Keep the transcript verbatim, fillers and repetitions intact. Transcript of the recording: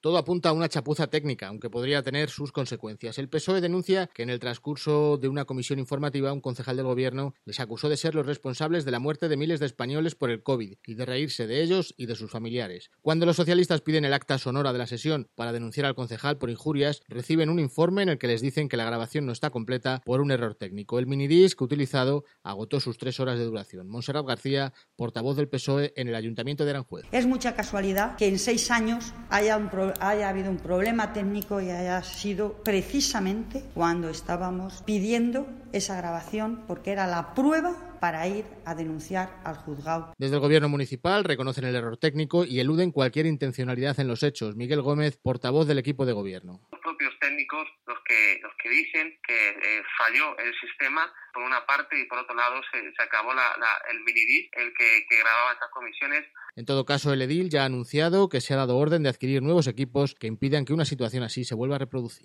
Todo apunta a una chapuza técnica, aunque podría tener sus consecuencias. El P S O E denuncia que en el transcurso de una comisión informativa un concejal del gobierno les acusó de ser los responsables de la muerte de miles de españoles por el COVID y de reírse de ellos y de sus familiares. Cuando los socialistas piden el acta sonora de la sesión para denunciar al concejal por injurias, reciben un informe en el que les dicen que la grabación no está completa por un error técnico. El minidisc utilizado agotó sus tres horas de duración. Montserrat García, portavoz del P S O E en el Ayuntamiento de Aranjuez. Es mucha casualidad que en seis años haya, un pro, haya habido un problema técnico y haya sido precisamente cuando estábamos pidiendo esa grabación, porque era la prueba para ir a denunciar al juzgado. Desde el gobierno municipal reconocen el error técnico y eluden cualquier intencionalidad en los hechos. Miguel Gómez, portavoz del equipo de gobierno. Los propios técnicos los que los que dicen que eh, falló el sistema por una parte y por otro lado se, se acabó la, la, el minidisc, el que, que grababa estas comisiones. En todo caso, el edil ya ha anunciado que se ha dado orden de adquirir nuevos equipos que impidan que una situación así se vuelva a reproducir.